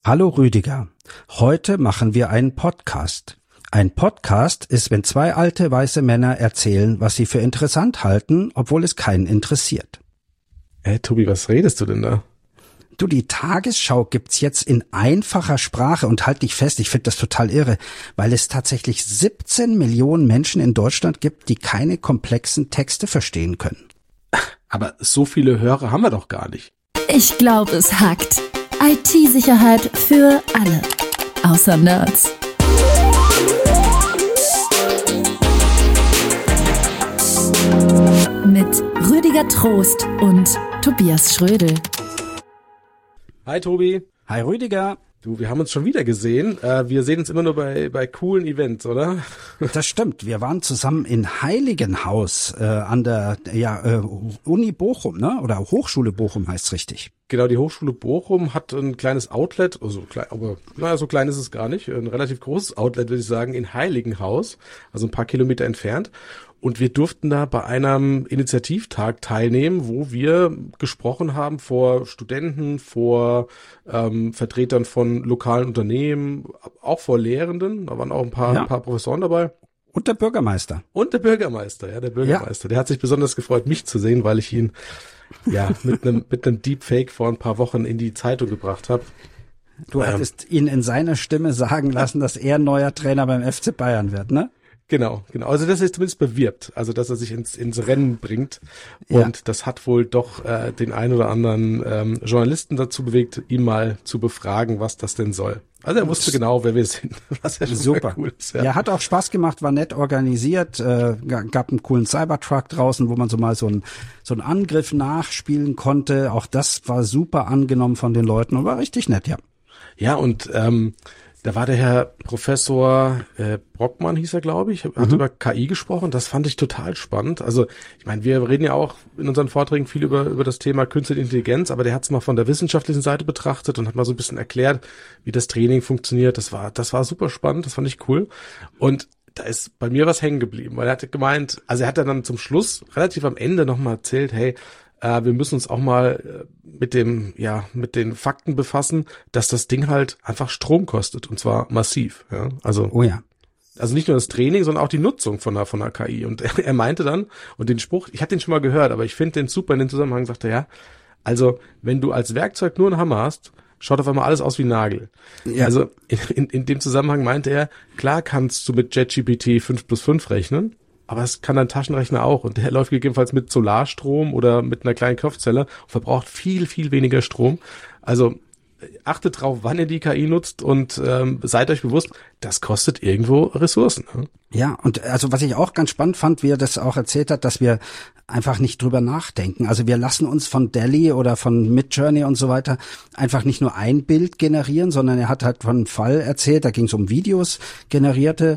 Hallo Rüdiger, heute machen wir einen Podcast. Ein Podcast ist, wenn zwei alte weiße Männer erzählen, was sie für interessant halten, obwohl es keinen interessiert. Tobi, was redest du denn da? Du, die Tagesschau gibt's jetzt in einfacher Sprache und halt dich fest, ich finde das total irre, weil es tatsächlich 17 Millionen Menschen in Deutschland gibt, die keine komplexen Texte verstehen können. Aber so viele Hörer haben wir doch gar nicht. Ich glaube, es hackt. IT-Sicherheit für alle. Außer Nerds. Mit Rüdiger Trost und Tobias Schrödel. Hi Tobi. Hi Rüdiger. Du, wir haben uns schon wieder gesehen. Wir sehen uns immer nur bei coolen Events, oder? Das stimmt. Wir waren zusammen in Heiligenhaus an der Uni Bochum, ne? Oder Hochschule Bochum heißt's richtig. Genau, die Hochschule Bochum hat ein kleines Outlet, also klein, aber naja, so klein ist es gar nicht. Ein relativ großes Outlet, würde ich sagen, in Heiligenhaus, also ein paar Kilometer entfernt. Und wir durften da bei einem Initiativtag teilnehmen, wo wir gesprochen haben vor Studenten, vor Vertretern von lokalen Unternehmen, auch vor Lehrenden. Da waren auch ein paar Professoren dabei. Und der Bürgermeister. Und der Bürgermeister, ja, der Bürgermeister. Ja. Der hat sich besonders gefreut, mich zu sehen, weil ich ihn mit einem Deepfake vor ein paar Wochen in die Zeitung gebracht habe. Du hattest ihn in seiner Stimme sagen lassen, dass er neuer Trainer beim FC Bayern wird, ne? Genau. Also dass er sich zumindest bewirbt, also dass er sich ins Rennen bringt. Und das hat wohl doch den ein oder anderen Journalisten dazu bewegt, ihn mal zu befragen, was das denn soll. Also er wusste genau, wer wir sind, was ja schon super cool ist. Ja. Ja, hat auch Spaß gemacht, war nett organisiert, gab einen coolen Cybertruck draußen, wo man so mal so einen Angriff nachspielen konnte. Auch das war super angenommen von den Leuten und war richtig nett, ja. Ja, und da war der Herr Professor Brockmann, hieß er, glaube ich, hat über KI gesprochen. Das fand ich total spannend. Also ich meine, wir reden ja auch in unseren Vorträgen viel über das Thema Künstliche Intelligenz, aber der hat es mal von der wissenschaftlichen Seite betrachtet und hat mal so ein bisschen erklärt, wie das Training funktioniert. Das war super spannend, das fand ich cool. Und da ist bei mir was hängen geblieben, weil er hat gemeint, also er hat dann zum Schluss, relativ am Ende nochmal erzählt, hey, wir müssen uns auch mal mit den Fakten befassen, dass das Ding halt einfach Strom kostet und zwar massiv. Ja? Also nicht nur das Training, sondern auch die Nutzung von einer KI. Und er meinte dann, und den Spruch, ich habe den schon mal gehört, aber ich finde den super in dem Zusammenhang, sagte er, also wenn du als Werkzeug nur einen Hammer hast, schaut auf einmal alles aus wie ein Nagel. Ja. Also in dem Zusammenhang meinte er, klar kannst du mit ChatGPT 5+5 rechnen, aber es kann dein Taschenrechner auch und der läuft gegebenenfalls mit Solarstrom oder mit einer kleinen Kopfzelle und verbraucht viel, viel weniger Strom. Also achtet drauf, wann ihr die KI nutzt und seid euch bewusst, das kostet irgendwo Ressourcen. Ja, und also was ich auch ganz spannend fand, wie er das auch erzählt hat, dass wir einfach nicht drüber nachdenken. Also wir lassen uns von DALL-E oder von Midjourney und so weiter einfach nicht nur ein Bild generieren, sondern er hat halt von einem Fall erzählt, da ging es um Videos, generierte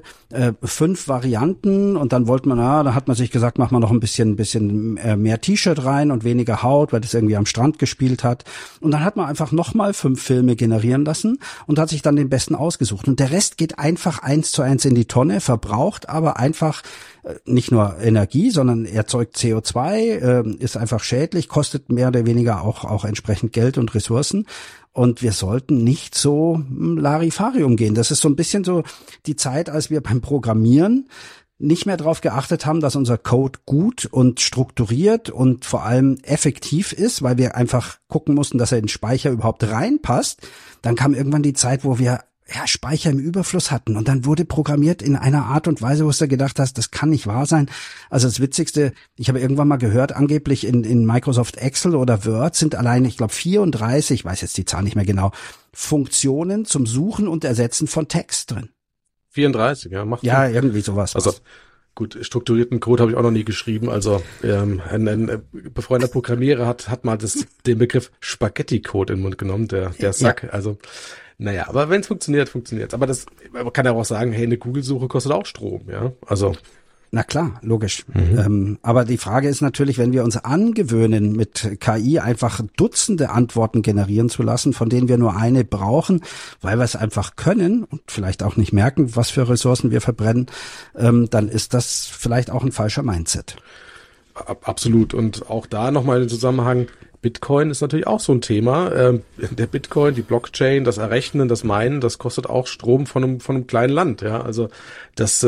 5 Varianten und dann da hat man sich gesagt, mach mal noch ein bisschen mehr T-Shirt rein und weniger Haut, weil das irgendwie am Strand gespielt hat. Und dann hat man einfach nochmal 5 Filme generieren lassen und hat sich dann den besten ausgesucht. Und der Rest geht einfach 1:1 in die Tonne, verbraucht aber einfach nicht nur Energie, sondern erzeugt CO2, ist einfach schädlich, kostet mehr oder weniger auch entsprechend Geld und Ressourcen. Und wir sollten nicht so Larifari umgehen. Das ist so ein bisschen so die Zeit, als wir beim Programmieren nicht mehr darauf geachtet haben, dass unser Code gut und strukturiert und vor allem effektiv ist, weil wir einfach gucken mussten, dass er in den Speicher überhaupt reinpasst. Dann kam irgendwann die Zeit, wo wir Speicher im Überfluss hatten und dann wurde programmiert in einer Art und Weise, wo du gedacht hast, das kann nicht wahr sein. Also das Witzigste, ich habe irgendwann mal gehört, angeblich in Microsoft Excel oder Word sind allein, ich glaube 34, ich weiß jetzt die Zahl nicht mehr genau, Funktionen zum Suchen und Ersetzen von Text drin. 34, ja, macht ja Sinn. Irgendwie sowas. Also gut, strukturierten Code habe ich auch noch nie geschrieben. Also ein befreundeter Programmierer hat mal den Begriff Spaghetti-Code in den Mund genommen, der Sack. Ja. Also naja, aber wenn es funktioniert, funktioniert. Aber man kann ja auch sagen, hey, eine Google-Suche kostet auch Strom, ja. Also na klar, logisch. Aber die Frage ist natürlich, wenn wir uns angewöhnen, mit KI einfach Dutzende Antworten generieren zu lassen, von denen wir nur eine brauchen, weil wir es einfach können und vielleicht auch nicht merken, was für Ressourcen wir verbrennen, dann ist das vielleicht auch ein falscher Mindset. Absolut. Und auch da nochmal den Zusammenhang, Bitcoin ist natürlich auch so ein Thema. Der Bitcoin, die Blockchain, das Errechnen, das Meinen, das kostet auch Strom von einem kleinen Land. Ja, also das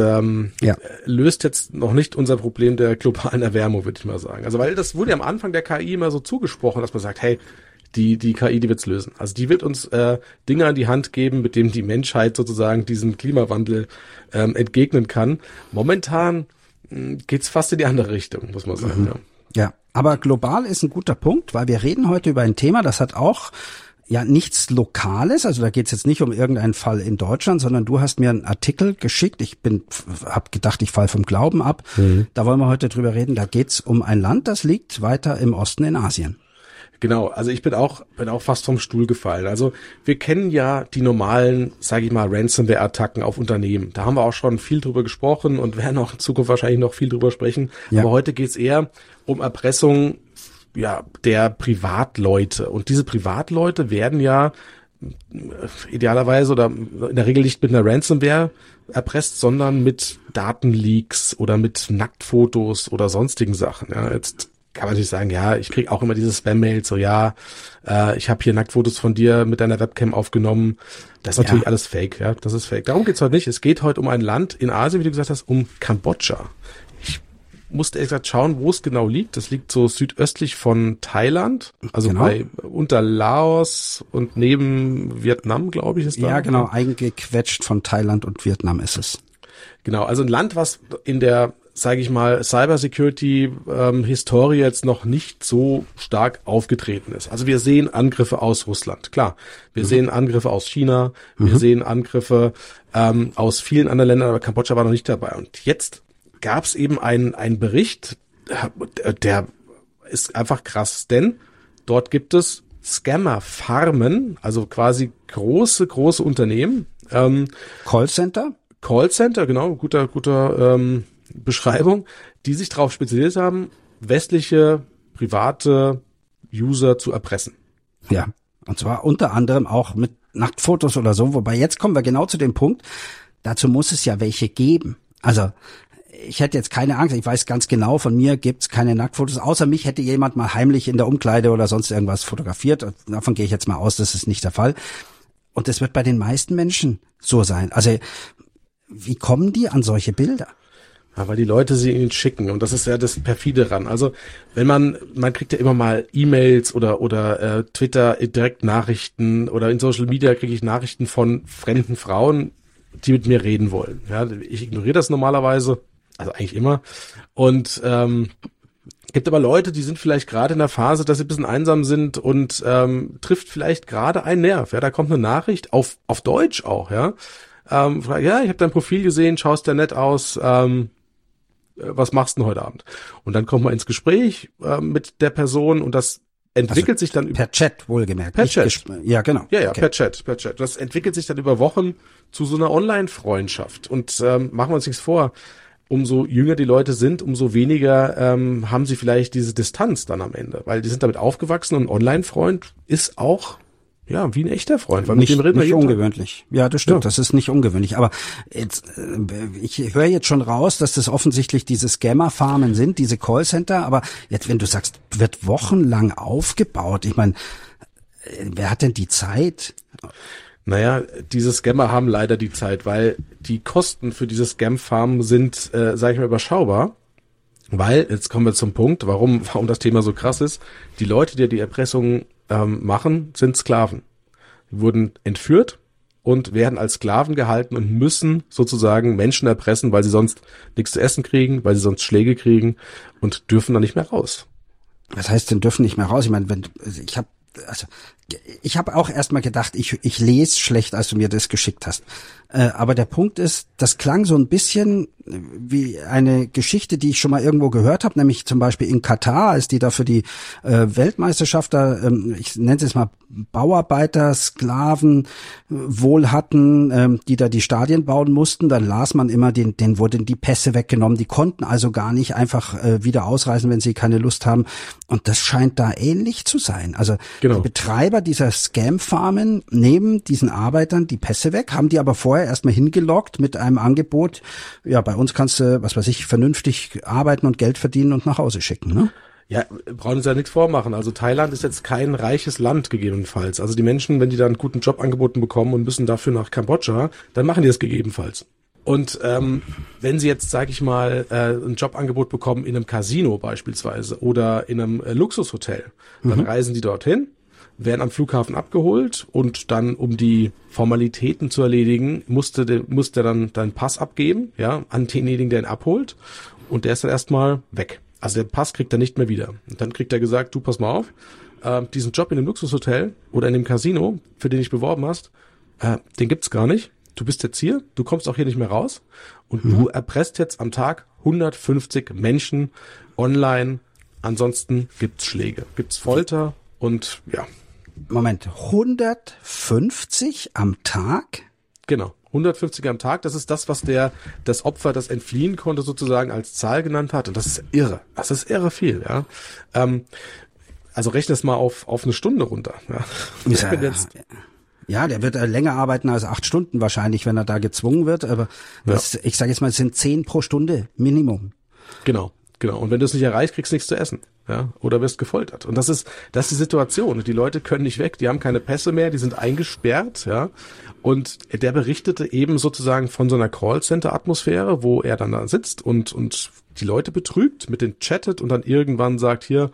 löst jetzt noch nicht unser Problem der globalen Erwärmung, würde ich mal sagen. Also weil das wurde ja am Anfang der KI immer so zugesprochen, dass man sagt, hey, die KI, die wird's lösen. Also die wird uns Dinge an die Hand geben, mit denen die Menschheit sozusagen diesen Klimawandel entgegnen kann. Momentan geht's fast in die andere Richtung, muss man sagen. Ja, aber global ist ein guter Punkt, weil wir reden heute über ein Thema, das hat auch ja nichts Lokales, also da geht's jetzt nicht um irgendeinen Fall in Deutschland, sondern du hast mir einen Artikel geschickt, hab gedacht, ich falle vom Glauben ab. Da wollen wir heute drüber reden, da geht's um ein Land, das liegt weiter im Osten in Asien. Genau, also ich bin auch fast vom Stuhl gefallen. Also wir kennen ja die normalen, sage ich mal, Ransomware-Attacken auf Unternehmen. Da haben wir auch schon viel drüber gesprochen und werden auch in Zukunft wahrscheinlich noch viel drüber sprechen. Ja. Aber heute geht's eher um Erpressung der Privatleute. Und diese Privatleute werden ja idealerweise oder in der Regel nicht mit einer Ransomware erpresst, sondern mit Datenleaks oder mit Nacktfotos oder sonstigen Sachen. Ja, jetzt kann man natürlich sagen, ja, ich kriege auch immer diese Spam-Mails, so ich habe hier Nacktfotos von dir mit deiner Webcam aufgenommen. Das ist natürlich alles Fake, ja, das ist Fake. Darum geht's heute nicht. Es geht heute um ein Land in Asien, wie du gesagt hast, um Kambodscha. Ich musste ehrlich gesagt schauen, wo es genau liegt. Das liegt so südöstlich von Thailand, also unter Laos und neben Vietnam, glaube ich, ist da. Ja, genau, eingequetscht von Thailand und Vietnam ist es. Genau, also ein Land, was in der, sage ich mal, Cybersecurity-Historie jetzt noch nicht so stark aufgetreten ist. Also wir sehen Angriffe aus Russland, klar. Wir sehen Angriffe aus China, wir sehen Angriffe aus vielen anderen Ländern, aber Kambodscha war noch nicht dabei. Und jetzt gab es eben einen Bericht, der ist einfach krass, denn dort gibt es Scammer-Farmen, also quasi große Unternehmen. Callcenter, genau, guter Beschreibung, die sich darauf spezialisiert haben, westliche private User zu erpressen. Ja, und zwar unter anderem auch mit Nacktfotos oder so, wobei jetzt kommen wir genau zu dem Punkt, dazu muss es ja welche geben. Also ich hätte jetzt keine Angst, ich weiß ganz genau, von mir gibt's keine Nacktfotos, außer mich hätte jemand mal heimlich in der Umkleide oder sonst irgendwas fotografiert, und davon gehe ich jetzt mal aus, das ist nicht der Fall. Und das wird bei den meisten Menschen so sein. Also wie kommen die an solche Bilder? Ja, weil die Leute sie ihnen schicken, und das ist ja das perfide dran. Also wenn man kriegt ja immer mal E-Mails oder Twitter direkt Nachrichten, oder in Social Media kriege ich Nachrichten von fremden Frauen, die mit mir reden wollen. Ja, ich ignoriere das normalerweise, also eigentlich immer. Und gibt aber Leute, die sind vielleicht gerade in der Phase, dass sie ein bisschen einsam sind und trifft vielleicht gerade einen Nerv. Ja, da kommt eine Nachricht auf Deutsch auch, ja. Ich habe dein Profil gesehen, schaust ja nett aus, was machst du denn heute Abend? Und dann kommt man ins Gespräch mit der Person, und das entwickelt sich dann per Chat, wohlgemerkt. Per Chat. Ja, genau. Ja, okay. per Chat. Das entwickelt sich dann über Wochen zu so einer Online-Freundschaft. Und machen wir uns nichts vor, umso jünger die Leute sind, umso weniger haben sie vielleicht diese Distanz dann am Ende, weil die sind damit aufgewachsen, und ein Online-Freund ist auch wie ein echter Freund, weil nicht, mit dem reden wir nicht ungewöhnlich. Ja, das stimmt, das ist nicht ungewöhnlich. Aber jetzt, ich höre jetzt schon raus, dass das offensichtlich diese Scammer-Farmen sind, diese Callcenter. Aber jetzt, wenn du sagst, wird wochenlang aufgebaut, ich meine, wer hat denn die Zeit? Naja, diese Scammer haben leider die Zeit, weil die Kosten für diese Scam-Farmen sind, sage ich mal, überschaubar. Weil, jetzt kommen wir zum Punkt, warum das Thema so krass ist. Die Leute, die die Erpressung machen, sind Sklaven. Die wurden entführt und werden als Sklaven gehalten und müssen sozusagen Menschen erpressen, weil sie sonst nichts zu essen kriegen, weil sie sonst Schläge kriegen, und dürfen dann nicht mehr raus. Was heißt denn dürfen nicht mehr raus? Ich meine, ich habe auch erstmal gedacht, ich lese schlecht, als du mir das geschickt hast. Aber der Punkt ist, das klang so ein bisschen wie eine Geschichte, die ich schon mal irgendwo gehört habe, nämlich zum Beispiel in Katar, als die da für die Weltmeisterschaft da, ich nenne es jetzt mal Bauarbeiter, Sklaven wohl hatten, die da die Stadien bauen mussten. Dann las man immer, denen wurden die Pässe weggenommen. Die konnten also gar nicht einfach wieder ausreisen, wenn sie keine Lust haben. Und das scheint da ähnlich zu sein. Also Die Betreiber dieser Scam-Farmen nehmen diesen Arbeitern die Pässe weg, haben die aber vorher erstmal hingeloggt mit einem Angebot, ja, bei uns kannst du, was weiß ich, vernünftig arbeiten und Geld verdienen und nach Hause schicken, ne? Ja, brauchen uns ja nichts vormachen. Also Thailand ist jetzt kein reiches Land gegebenenfalls. Also die Menschen, wenn die da einen guten Job angeboten bekommen und müssen dafür nach Kambodscha, dann machen die das gegebenenfalls. Und wenn sie jetzt, sage ich mal, ein Jobangebot bekommen in einem Casino beispielsweise oder in einem Luxushotel, dann reisen die dorthin, werden am Flughafen abgeholt und dann, um die Formalitäten zu erledigen, musste der dann deinen Pass abgeben, ja, an denjenigen, der ihn abholt, und der ist dann erstmal weg. Also der Pass kriegt er nicht mehr wieder. Und dann kriegt er gesagt, du, pass mal auf, diesen Job in dem Luxushotel oder in dem Casino, für den ich beworben hast, den gibt's gar nicht. Du bist jetzt hier, du kommst auch hier nicht mehr raus und du erpresst jetzt am Tag 150 Menschen online. Ansonsten gibt's Schläge, gibt's Folter und ja. Moment, 150 am Tag? Genau, 150 am Tag. Das ist das, was das Opfer, das entfliehen konnte, sozusagen als Zahl genannt hat. Und das ist irre. Das ist irre viel, ja. Also rechne es mal auf eine Stunde runter. Ja. Ja, der wird länger arbeiten als 8 Stunden wahrscheinlich, wenn er da gezwungen wird. Aber ich sage jetzt mal, es sind 10 pro Stunde Minimum. Genau. Und wenn du es nicht erreichst, kriegst du nichts zu essen. Ja, oder wirst gefoltert. Und das ist die Situation. Die Leute können nicht weg, die haben keine Pässe mehr, die sind eingesperrt, ja. Und der berichtete eben sozusagen von so einer Callcenter-Atmosphäre, wo er dann da sitzt und die Leute betrügt, mit denen chattet und dann irgendwann sagt, hier,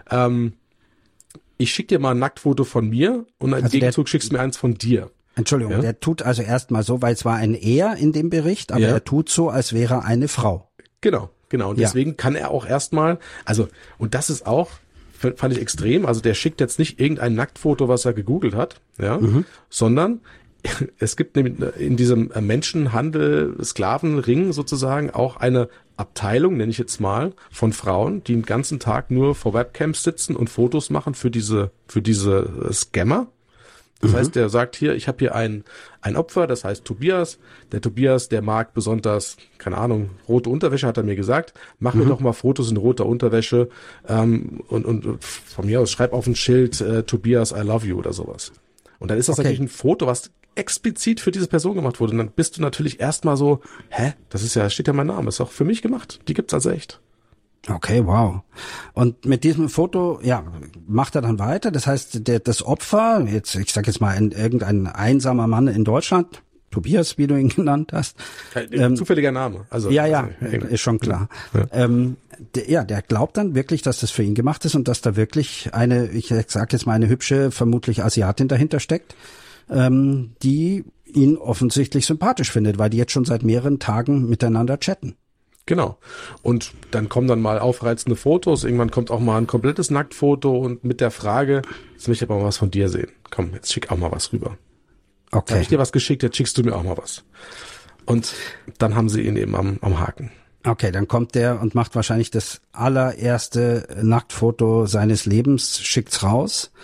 ich schick dir mal ein Nacktfoto von mir und im Gegenzug schickst du mir eins von dir. Entschuldigung, der tut also erstmal so, weil es war ein Er in dem Bericht, aber er tut so, als wäre er eine Frau. Genau. Und deswegen kann er auch erstmal, also, und das ist auch, fand ich extrem, also der schickt jetzt nicht irgendein Nacktfoto, was er gegoogelt hat, ja, sondern es gibt nämlich in diesem Menschenhandel, Sklavenring sozusagen auch eine Abteilung, nenne ich jetzt mal, von Frauen, die den ganzen Tag nur vor Webcams sitzen und Fotos machen für diese Scammer. Das heißt, der sagt hier, ich habe hier ein Opfer, das heißt Tobias. Der Tobias, der mag besonders, keine Ahnung, rote Unterwäsche, hat er mir gesagt. Mach mir doch mal Fotos in roter Unterwäsche und von mir aus schreib auf ein Schild Tobias, I love you oder sowas. Und dann ist das natürlich ein Foto, was explizit für diese Person gemacht wurde. Und dann bist du natürlich erstmal so, steht ja mein Name, ist auch für mich gemacht. Die gibt's also echt. Okay, wow. Und mit diesem Foto, macht er dann weiter. Das heißt, das Opfer, ich sag jetzt mal irgendein einsamer Mann in Deutschland, Tobias, wie du ihn genannt hast. Zufälliger Name. Also ist schon klar. Ja. Der glaubt dann wirklich, dass das für ihn gemacht ist und dass da wirklich ich sag jetzt mal eine hübsche, vermutlich Asiatin dahinter steckt, die ihn offensichtlich sympathisch findet, weil die jetzt schon seit mehreren Tagen miteinander chatten. Genau. Und dann kommen dann mal aufreizende Fotos. Irgendwann kommt auch mal ein komplettes Nacktfoto und mit der Frage, jetzt möchte ich aber mal was von dir sehen. Komm, jetzt schick auch mal was rüber. Okay. Habe ich dir was geschickt, jetzt schickst du mir auch mal was. Und dann haben sie ihn eben am Haken. Okay, dann kommt der und macht wahrscheinlich das allererste Nacktfoto seines Lebens, schickt's raus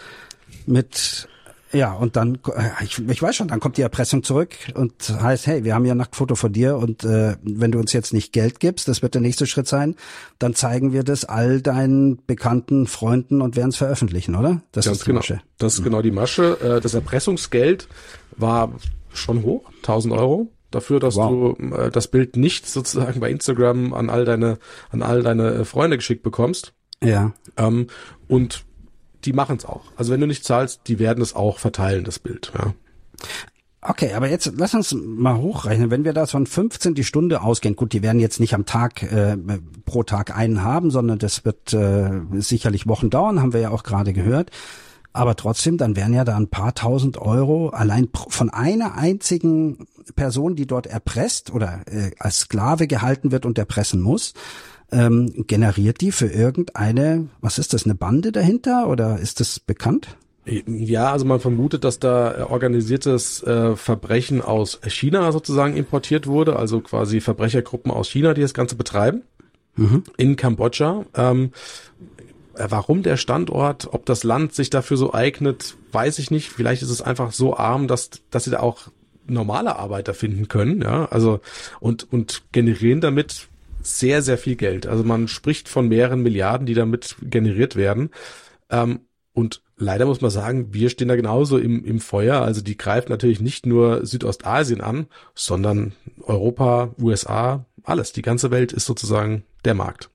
und dann, ich weiß schon, dann kommt die Erpressung zurück und heißt, hey, wir haben ja ein Nacktfoto von dir und wenn du uns jetzt nicht Geld gibst, das wird der nächste Schritt sein, dann zeigen wir das all deinen bekannten Freunden und werden es veröffentlichen, oder? Das ist die Masche. Das ist genau die Masche. Das Erpressungsgeld war schon hoch, 1.000 Euro. Dafür, dass du das Bild nicht sozusagen bei Instagram an all deine Freunde geschickt bekommst. Ja. Und die machen es auch. Also wenn du nicht zahlst, die werden es auch verteilen, das Bild. Ja. Okay, aber jetzt lass uns mal hochrechnen. Wenn wir da von 15 die Stunde ausgehen, gut, die werden jetzt nicht am Tag pro Tag einen haben, sondern das wird sicherlich Wochen dauern, haben wir ja auch gerade gehört. Aber trotzdem, dann wären ja da ein paar tausend Euro allein von einer einzigen Person, die dort erpresst oder als Sklave gehalten wird und erpressen muss. Generiert die für irgendeine, was ist das, eine Bande dahinter oder ist das bekannt? Ja, also man vermutet, dass da organisiertes Verbrechen aus China sozusagen importiert wurde, also quasi Verbrechergruppen aus China, die das Ganze betreiben, in Kambodscha. Warum der Standort, ob das Land sich dafür so eignet, weiß ich nicht. Vielleicht ist es einfach so arm, dass sie da auch normale Arbeiter finden können, ja, also und generieren damit sehr, sehr viel Geld. Also man spricht von mehreren Milliarden, die damit generiert werden. Und leider muss man sagen, wir stehen da genauso im Feuer. Also die greifen natürlich nicht nur Südostasien an, sondern Europa, USA, alles. Die ganze Welt ist sozusagen der Markt.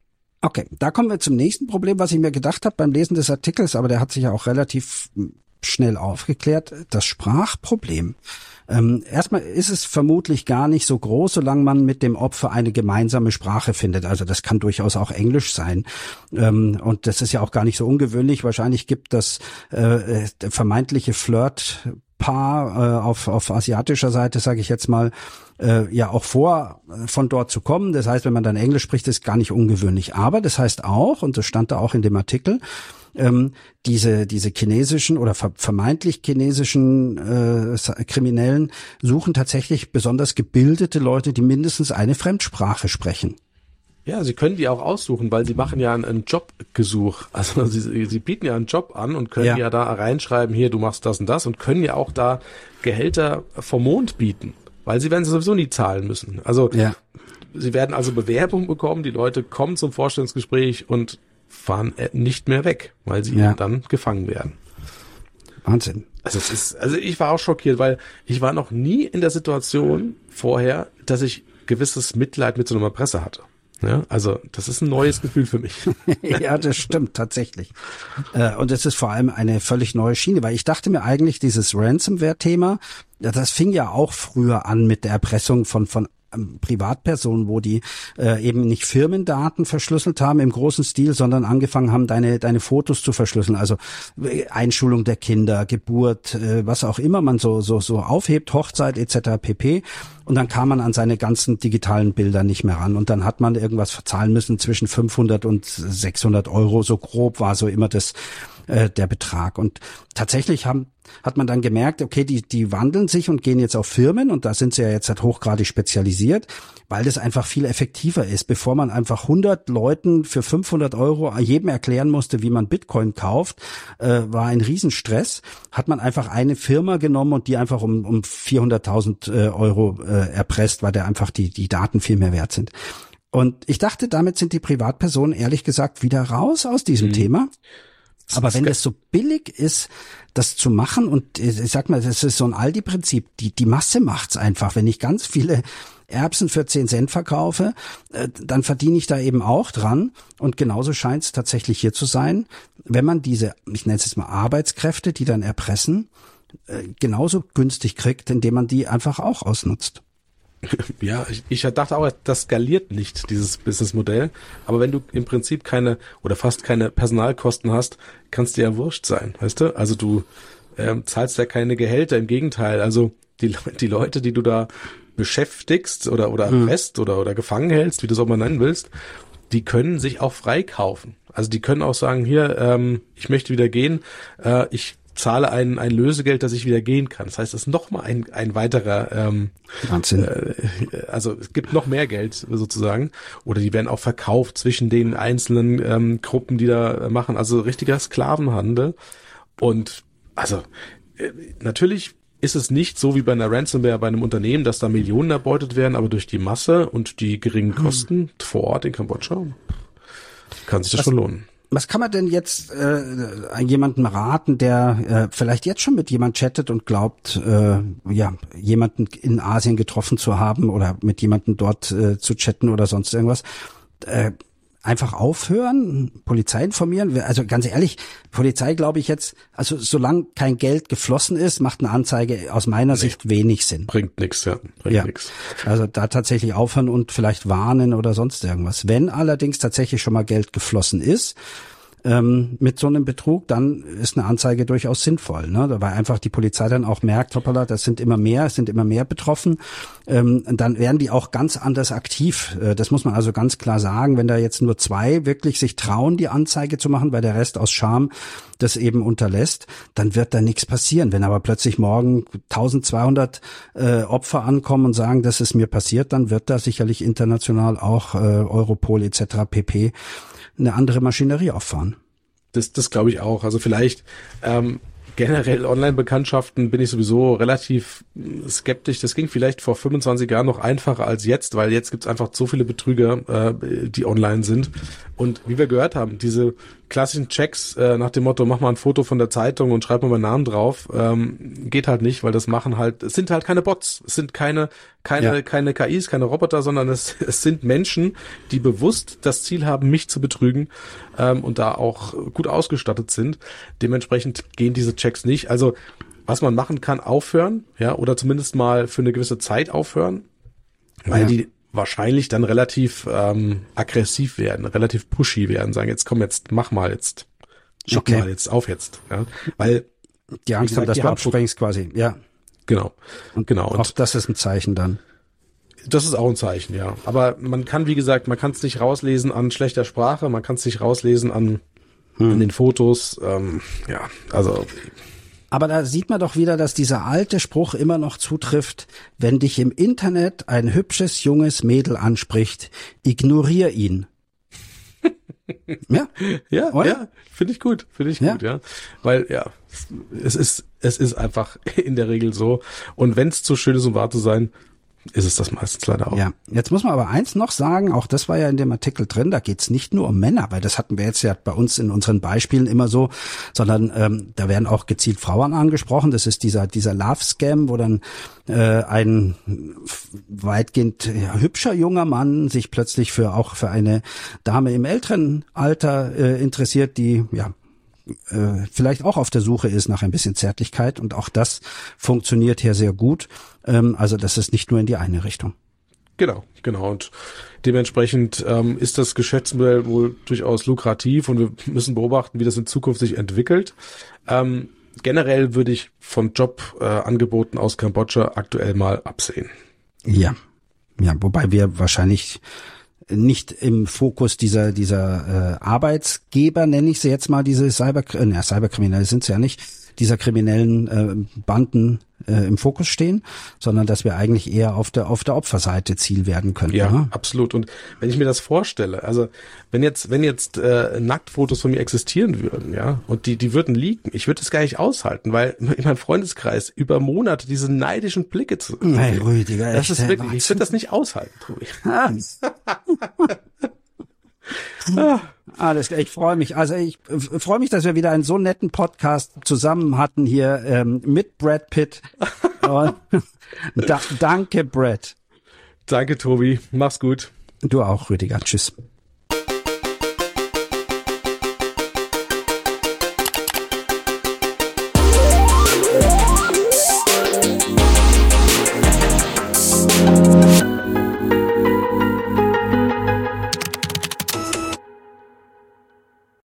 Okay, da kommen wir zum nächsten Problem, was ich mir gedacht habe beim Lesen des Artikels, aber der hat sich ja auch relativ schnell aufgeklärt, das Sprachproblem. Erstmal ist es vermutlich gar nicht so groß, solange man mit dem Opfer eine gemeinsame Sprache findet. Also das kann durchaus auch Englisch sein. Und das ist ja auch gar nicht so ungewöhnlich. Wahrscheinlich gibt das vermeintliche Flirtpaar auf asiatischer Seite, sage ich jetzt mal, ja auch vor, von dort zu kommen. Das heißt, wenn man dann Englisch spricht, ist gar nicht ungewöhnlich. Aber das heißt auch, und das stand da auch in dem Artikel, diese chinesischen oder vermeintlich chinesischen Kriminellen suchen tatsächlich besonders gebildete Leute, die mindestens eine Fremdsprache sprechen. Ja, sie können die auch aussuchen, weil sie machen ja einen Jobgesuch. Also sie bieten ja einen Job an und können ja da reinschreiben, hier, du machst das und das, und können ja auch da Gehälter vom Mond bieten, weil sie werden sowieso nie zahlen müssen. Also sie werden also Bewerbung bekommen, die Leute kommen zum Vorstellungsgespräch und fahren nicht mehr weg, weil sie dann gefangen werden. Wahnsinn. Also ich war auch schockiert, weil ich war noch nie in der Situation vorher, dass ich gewisses Mitleid mit so einer Presse hatte. Ja, also das ist ein neues Gefühl für mich. Ja, das stimmt tatsächlich. Und es ist vor allem eine völlig neue Schiene, weil ich dachte mir eigentlich, dieses Ransomware-Thema, das fing ja auch früher an mit der Erpressung von Privatpersonen, wo die eben nicht Firmendaten verschlüsselt haben im großen Stil, sondern angefangen haben, deine Fotos zu verschlüsseln. Also Einschulung der Kinder, Geburt, was auch immer man so aufhebt, Hochzeit etc. pp. Und dann kam man an seine ganzen digitalen Bilder nicht mehr ran. Und dann hat man irgendwas verzahlen müssen zwischen 500 und 600 Euro. So grob war so immer der Betrag. Und tatsächlich hat man dann gemerkt, okay, die wandeln sich und gehen jetzt auf Firmen, und da sind sie ja jetzt halt hochgradig spezialisiert, weil das einfach viel effektiver ist. Bevor man einfach 100 Leuten für 500 Euro jedem erklären musste, wie man Bitcoin kauft, war ein Riesenstress, hat man einfach eine Firma genommen und die einfach um 400.000 Euro erpresst, weil da einfach die Daten viel mehr wert sind. Und ich dachte, damit sind die Privatpersonen ehrlich gesagt wieder raus aus diesem Thema. Aber wenn das so billig ist, das zu machen, und ich sag mal, das ist so ein Aldi-Prinzip, die Masse macht's einfach. Wenn ich ganz viele Erbsen für 10 Cent verkaufe, dann verdiene ich da eben auch dran. Und genauso scheint es tatsächlich hier zu sein, wenn man diese, ich nenne es jetzt mal Arbeitskräfte, die dann erpressen, genauso günstig kriegt, indem man die einfach auch ausnutzt. Ja, ich dachte auch, das skaliert nicht, dieses Businessmodell. Aber wenn du im Prinzip keine oder fast keine Personalkosten hast, kannst dir ja wurscht sein, weißt du? Also du zahlst ja keine Gehälter, im Gegenteil. Also die Leute, die du da beschäftigst oder erpresst oder gefangen hältst, wie du es auch mal nennen willst, die können sich auch freikaufen. Also die können auch sagen, hier, ich möchte wieder gehen, ich zahle ein Lösegeld, dass ich wieder gehen kann. Das heißt, das ist nochmal ein weiterer Wahnsinn. Also es gibt noch mehr Geld sozusagen. Oder die werden auch verkauft zwischen den einzelnen Gruppen, die da machen. Also richtiger Sklavenhandel. Und also natürlich ist es nicht so wie bei einer Ransomware bei einem Unternehmen, dass da Millionen erbeutet werden, aber durch die Masse und die geringen Kosten vor Ort in Kambodscha kann sich das schon lohnen. Was kann man denn jetzt jemandem raten, der vielleicht jetzt schon mit jemand chattet und glaubt, jemanden in Asien getroffen zu haben oder mit jemandem dort zu chatten oder sonst irgendwas? Einfach aufhören, Polizei informieren. Also ganz ehrlich, Polizei glaube ich jetzt, also solange kein Geld geflossen ist, macht eine Anzeige aus meiner Sicht wenig Sinn. Bringt nichts, ja. Bringt nichts. Also da tatsächlich aufhören und vielleicht warnen oder sonst irgendwas. Wenn allerdings tatsächlich schon mal Geld geflossen ist, mit so einem Betrug, dann ist eine Anzeige durchaus sinnvoll, ne? Weil einfach die Polizei dann auch merkt, hoppala, es sind immer mehr betroffen. Dann werden die auch ganz anders aktiv. Das muss man also ganz klar sagen. Wenn da jetzt nur 2 wirklich sich trauen, die Anzeige zu machen, weil der Rest aus Scham das eben unterlässt, dann wird da nichts passieren. Wenn aber plötzlich morgen 1200 Opfer ankommen und sagen, das ist mir passiert, dann wird da sicherlich international auch Europol etc. pp. eine andere Maschinerie auffahren. Das glaube ich auch. Also vielleicht generell Online-Bekanntschaften bin ich sowieso relativ skeptisch. Das ging vielleicht vor 25 Jahren noch einfacher als jetzt, weil jetzt gibt's einfach so viele Betrüger, die online sind. Und wie wir gehört haben, diese klassischen Checks nach dem Motto, mach mal ein Foto von der Zeitung und schreib mal meinen Namen drauf, geht halt nicht, weil das machen halt, es sind halt keine Bots, es sind keine KIs, keine Roboter, sondern es sind Menschen, die bewusst das Ziel haben, mich zu betrügen, und da auch gut ausgestattet sind. Dementsprechend gehen diese Checks nicht. Also was man machen kann, aufhören, ja, oder zumindest mal für eine gewisse Zeit aufhören, weil die wahrscheinlich dann relativ aggressiv werden, relativ pushy werden, sagen, jetzt komm, jetzt mach mal, jetzt schick mal, jetzt auf jetzt. Ja, weil die Angst haben, dass du abspringst quasi, ja. Genau. Und auch das ist ein Zeichen dann. Das ist auch ein Zeichen, ja. Aber man kann, wie gesagt, man kann es nicht rauslesen an schlechter Sprache, man kann es nicht rauslesen an den Fotos, ja, also. Aber da sieht man doch wieder, dass dieser alte Spruch immer noch zutrifft, wenn dich im Internet ein hübsches, junges Mädel anspricht, ignorier ihn. Ja, ja, finde ich gut, gut, ja. Weil, ja, es ist einfach in der Regel so. Und wenn es zu schön ist, um wahr zu sein, ist es das meistens leider auch. Ja, jetzt muss man aber eins noch sagen, auch das war ja in dem Artikel drin, da geht's nicht nur um Männer, weil das hatten wir jetzt ja bei uns in unseren Beispielen immer so, sondern da werden auch gezielt Frauen angesprochen. Das ist dieser Love-Scam, wo dann ein weitgehend hübscher junger Mann sich plötzlich für eine Dame im älteren Alter interessiert, die vielleicht auch auf der Suche ist nach ein bisschen Zärtlichkeit, und auch das funktioniert hier sehr gut. Also das ist nicht nur in die eine Richtung. Genau. Und dementsprechend ist das Geschäftsmodell wohl durchaus lukrativ, und wir müssen beobachten, wie das in Zukunft sich entwickelt. Generell würde ich von Jobangeboten aus Kambodscha aktuell mal absehen. Ja, wobei wir wahrscheinlich nicht im Fokus dieser Arbeitsgeber, nenne ich sie jetzt mal, diese Cyberkriminelle sind es ja nicht, dieser kriminellen Banden im Fokus stehen, sondern dass wir eigentlich eher auf der Opferseite Ziel werden können. Ja, ne? Absolut. Und wenn ich mir das vorstelle, also wenn jetzt Nacktfotos von mir existieren würden, ja, und die würden leaken, ich würde das gar nicht aushalten, weil in meinem Freundeskreis über Monate diese neidischen Blicke zu sehen. Hey, Rüdiger, das ist wirklich, ich würde das nicht aushalten, Tobi. Alles klar, ich freue mich. Also ich freue mich, dass wir wieder einen so netten Podcast zusammen hatten hier mit Brad Pitt. Danke, Brad. Danke, Tobi. Mach's gut. Du auch, Rüdiger. Tschüss.